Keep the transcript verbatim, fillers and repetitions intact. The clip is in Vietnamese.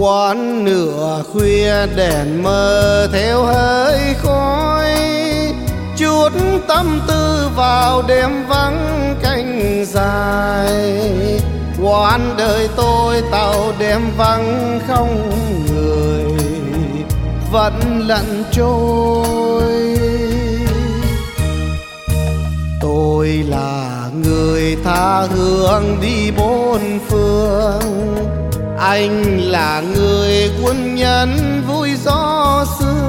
Quán nửa khuya đèn mờ theo hơi khói, chút tâm tư vào đêm vắng canh dài. Quán đời tôi tàu đêm vắng không người, vẫn lặn trôi. Tôi là người tha hương đi bốn phương, anh là người quân nhân vui gió xưa.